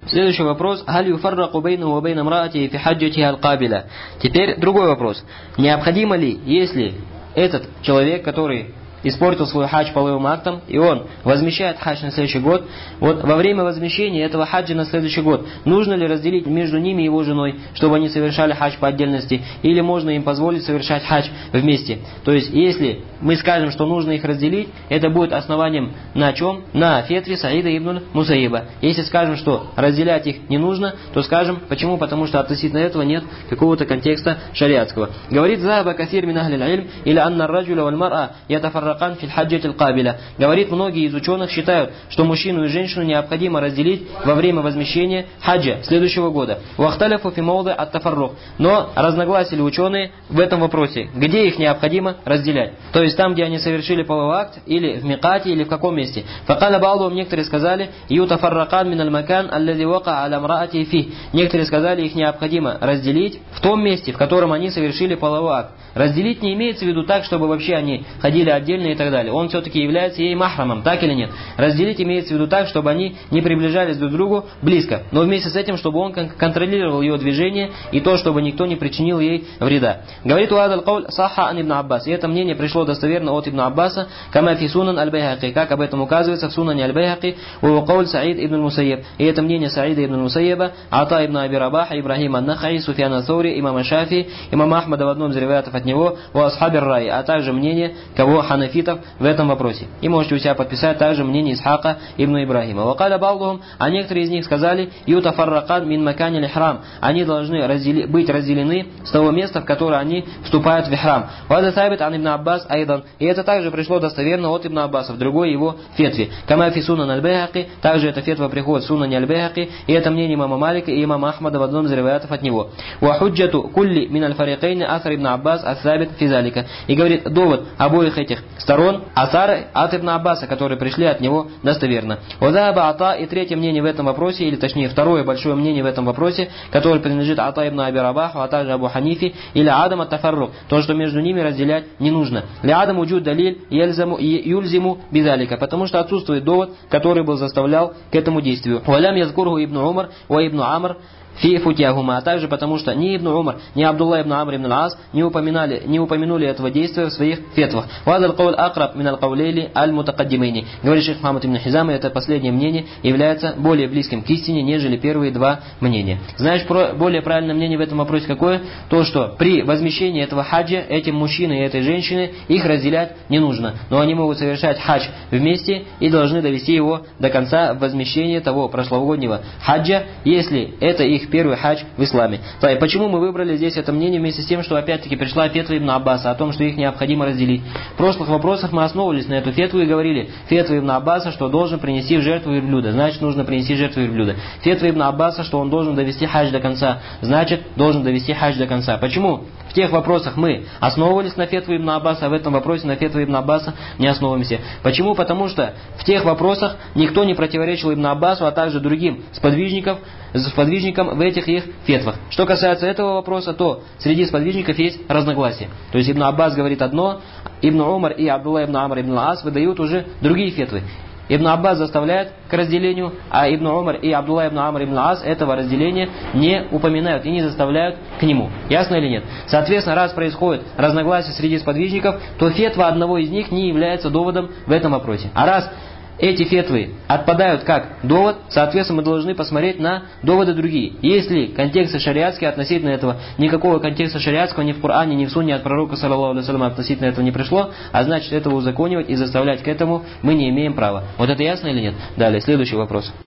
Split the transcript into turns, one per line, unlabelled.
Следующий вопрос. Халь юфарраку бейну ва бейна мраати фи хаджатиха аль-кабиля. Теперь другой вопрос. Необходимо ли, если этот человек, который испортил свой хадж половым актом, и он возмещает хадж на следующий год, вот во время возмещения этого хаджа на следующий год, нужно ли разделить между ними и его женой, чтобы они совершали хадж по отдельности, или можно им позволить совершать хадж вместе? То есть, если мы скажем, что нужно их разделить, это будет основанием на чем? На фетве Саида ибн Мусаиба. Если скажем, что разделять их не нужно, то скажем, почему? Потому что относительно этого нет какого-то контекста шариатского. Говорит Заба касир мин ахли аль-илм, или анна раджуля валь мар'a ятафарракан фи хаджати аль-кабиля. Говорит, многие из ученых считают, что мужчину и женщину необходимо разделить во время возмещения хаджа следующего года. Вахталяфу фи мауды ат-тафаррук. Но разногласили ученые в этом вопросе, где их необходимо разделять. То есть там, где они совершили половой акт, или в микате, или в каком месте. Факаля ба'духум, некоторые сказали, ютафарракан мин аль-макан аллади вака аля мраати фи. Некоторые сказали, их необходимо разделить в том месте, в котором они совершили половой акт. Разделить не имеется в виду так, чтобы вообще они ходили отдельно и так далее. Он все-таки является ей махрамом, так или нет? Разделить имеется в виду так, чтобы они не приближались друг к другу близко. Но вместе с этим, чтобы он контролировал ее движение и то, чтобы никто не причинил ей вреда. Говорит Уадаль Кауль Саха ан Ибн Аббас. И это мнение пришло достоверно от Ибн Аббаса, кама фи сунан аль-Байхаки, как об этом указывается в сунане аль-Байхаки, у Кауль Саид ибн Мусайеб. И это мнение Саида ибн Мусайеба, Ата ибн Аби Рабаха, Ибрахим ан-Нахаи, Суфьян ас-Саури, имама Шафи, имама Ахмада в одном из риваятов от него, у Асхабир Рай, а также мнение кого ханафитов в этом вопросе. И можете у себя подписать также мнение Исхака ибн Ибрахима. Вакаля ба'духум, а некоторые из них сказали, ютафарракан мин макани лихрам. Они должны быть разделены с того места, в которое они вступают в ихрам. Вада сабит ан Ибн Аббас айдан. И это также пришло достоверно от Ибн Аббаса в другой его фетве. Кама фи сунан аль-Байхаки, также эта фетва приходит в сунане аль-Байхаки, и это мнение имама Малика и имама Ахмада в одном из риваятов от него. Ва худжату кулли мин аль-фарикайни асар Ибн Аббас ас-сабит фи залика. И говорит, довод обоих этих сторон асары от Ибн Аббаса, которые пришли от него достоверно. Вадаба Ата, и третье мнение в этом вопросе, или точнее второе большое мнение в этом вопросе, которое принадлежит Ата ибн Аби Рабаху, а также Абу Ханифи, или Адам ат-тафаррук, то, что между ними разделять не нужно. Ля Адам уджуд далиль юльзиму бизалика, потому что отсутствует довод, который бы заставлял к этому действию. Валям язкурху ибн Умар, ва ибн Амр, фи футяхума, а также потому что ни Ибн Умар, ни Абдулла ибн Амр ибн Ас не упомянули этого действия в своих фетвах. Вадал кауль акраб мин аль-каулейли аль-мутакаддимейни. Говорит шейх Мухаммад ибн Хизам, и это последнее мнение является более близким к истине, нежели первые два мнения. Знаешь, более правильное мнение в этом вопросе какое? То, что при возмещении этого хаджа этим мужчиной и этой женщиной их разделять не нужно. Но они могут совершать хадж вместе и должны довести его до конца возмещения того прошлогоднего хаджа, если это их первый хадж в исламе. Почему мы выбрали здесь это мнение вместе с тем, что опять-таки пришла фетва Ибн Аббаса о том, что их необходимо разделить. В прошлых вопросах мы основывались на эту фетву и говорили, фетва Ибн Аббаса, что должен принести в жертву верблюда, значит нужно принести жертву верблюда. Фетва Ибн Аббаса, что он должен довести хадж до конца, значит должен довести хадж до конца. Почему? В тех вопросах мы основывались на фетву Ибн Аббаса, а в этом вопросе на фетву Ибн Аббаса не основываемся. Почему? Потому что в тех вопросах никто не противоречил Ибн Аббасу, а также другим сподвижникам в этих их фетвах. Что касается этого вопроса, то среди сподвижников есть разногласия. То есть Ибн Аббас говорит одно, Ибн Умар и Абдулла ибн Амр ибн Ас выдают уже другие фетвы. Ибн Аббас заставляет к разделению, а Ибн Умар и Абдулла ибн Амр ибн Ас этого разделения не упоминают и не заставляют к нему. Ясно или нет? Соответственно, раз происходит разногласие среди сподвижников, то фетва одного из них не является доводом в этом вопросе. А раз эти фетвы отпадают как довод, соответственно, мы должны посмотреть на доводы другие. Если контексты шариатские относительно этого, никакого контекста шариатского ни в Коране, ни в Сунне от пророка, саллаллаху алейхи ва саллям, относительно этого не пришло, а значит, этого узаконивать и заставлять к этому мы не имеем права. Вот это ясно или нет? Далее, следующий вопрос.